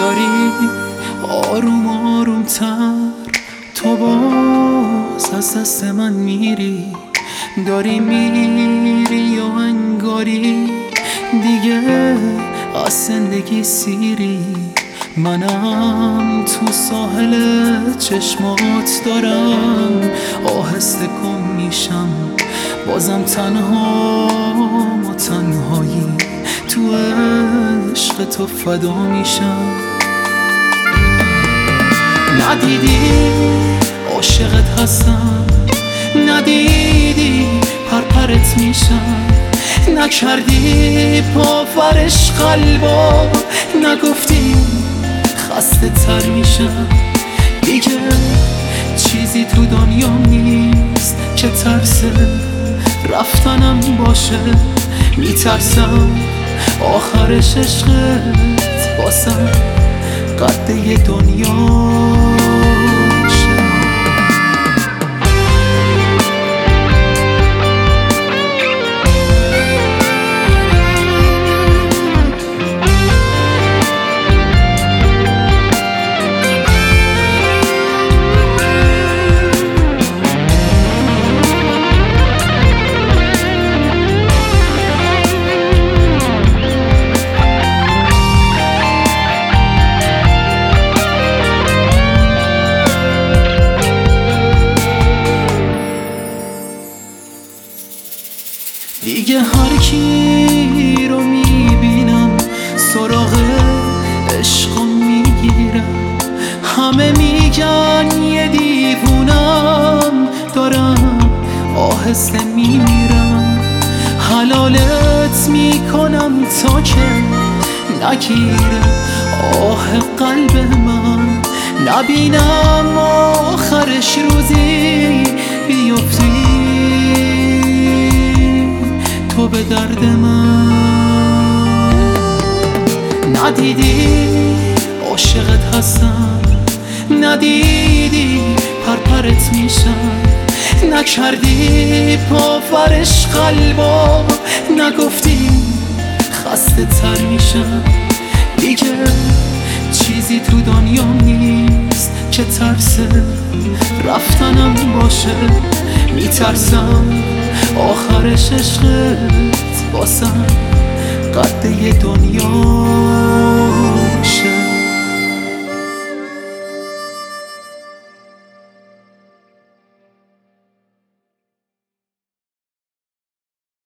داری آروم آروم تر تو باز از دست من میری، داری میری یا انگاری دیگه از زندگی سیری. منم تو ساحل چشمات دارم آهسته گم میشم، بازم تنها ما تنهایی تو عشق تو فدا میشم. ندیدی عاشقت هستم، ندیدی پرپرت میشم، نکردی پافرش قلبا، نگفتی خسته تر میشم. دیگه چیزی تو دنیام نیست که ترس رفتنم باشه، میترسم آخرش عشقت واسم قده دنیا. دیگه هر کی رو میبینم سراغ عشقم میگیرم، همه میگن یه دیوونم دارم آهسته میمیرم. حلالت میکنم تا که نگیره آه قلب من، نبینم آخرش روزی بیفتی تو به درد من. ندیدی عاشقت هستم، ندیدی پرپرت میشم، نکردی پافرش قلبا، نگفتی خسته تر میشم. دیگه چیزی تو دنیام نیست که ترس رفتنم باشه، میترسم آخرش عشقت واسم قده دنیا.